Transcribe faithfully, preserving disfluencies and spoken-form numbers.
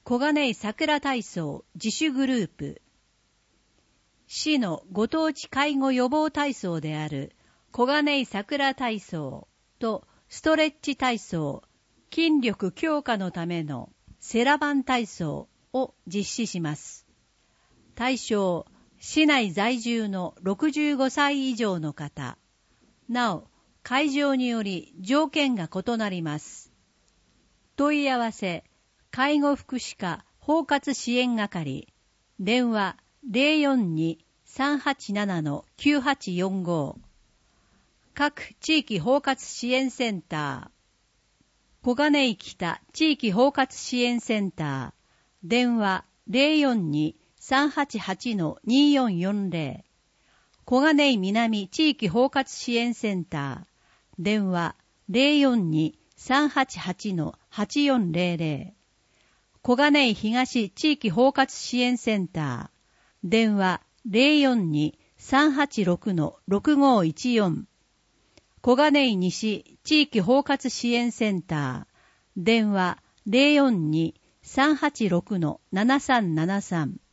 小金井桜体操自主グループ、市のご当地介護予防体操である小金井桜体操とストレッチ体操、筋力強化のためのセラバン体操を実施します。対象、市内在住のろくじゅうごさい以上の方。なお、会場により条件が異なります。問い合わせ、介護福祉課包括支援係、電話 ゼロよんに さんはちなな きゅうはちよんご、各地域包括支援センター、小金井北地域包括支援センター、電話 ゼロよんに さんはちはち によんよんゼロ、小金井南地域包括支援センター、電話 ゼロよんに さんはちはち はちよんゼロゼロ、小金井東地域包括支援センター、電話 ゼロよんに さんはちろく ろくごいちよん、小金井西地域包括支援センター、電話 ゼロよんに さんはちろく ななさんななさん、